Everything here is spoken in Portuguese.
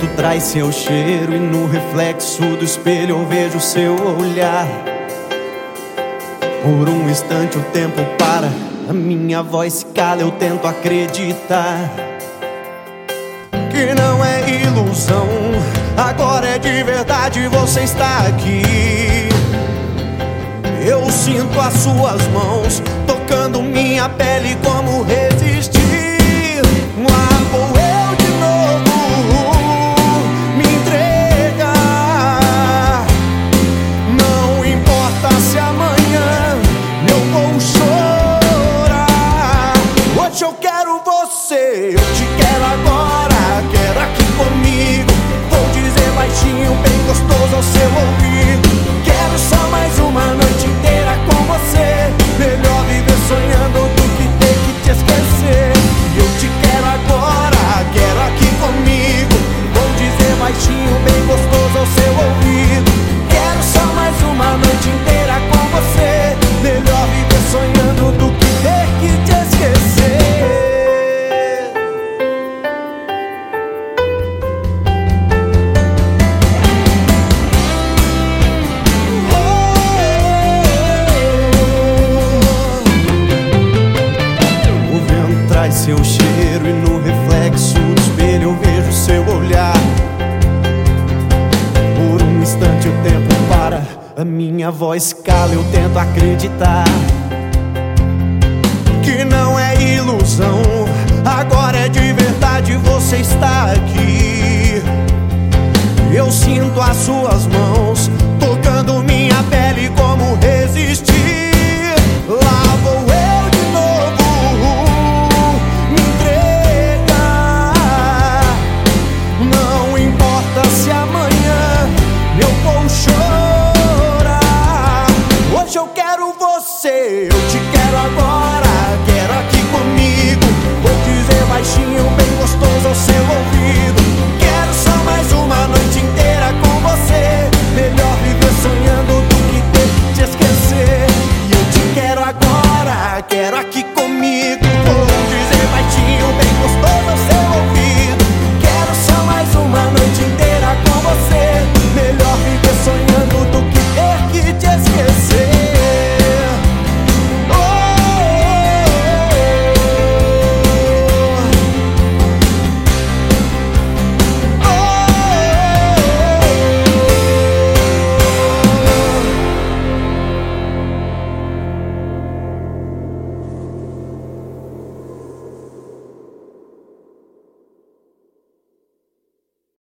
vento traz seu cheiro e no reflexo do espelho eu vejo seu olhar. Por um instante o tempo para, a minha voz se cala, eu tento acreditar que não é ilusão, agora é de verdade, você está aqui. Eu sinto as suas mãos tocando minha pele, como resistir? Lá vou eu de novo me entregar. Não importa se amanhã eu vou chorar. Hoje eu quero você, eu te quero agora. Quero aqui comigo, vou dizer baixinho, bem gostoso ao seu ouvido. Quero só mais uma noite inteira com você. Melhor viver sonhando do que ter que te esquecer. Eu te quero agora, quero aqui comigo, vou dizer baixinho, bem gostoso ao seu ouvido. Quero só mais uma noite inteira com você. Melhor viver sonhando do que ter que te esquecer. Seu cheiro e no reflexo do espelho eu vejo seu olhar. Por um instante o tempo para, a minha voz cala, eu tento acreditar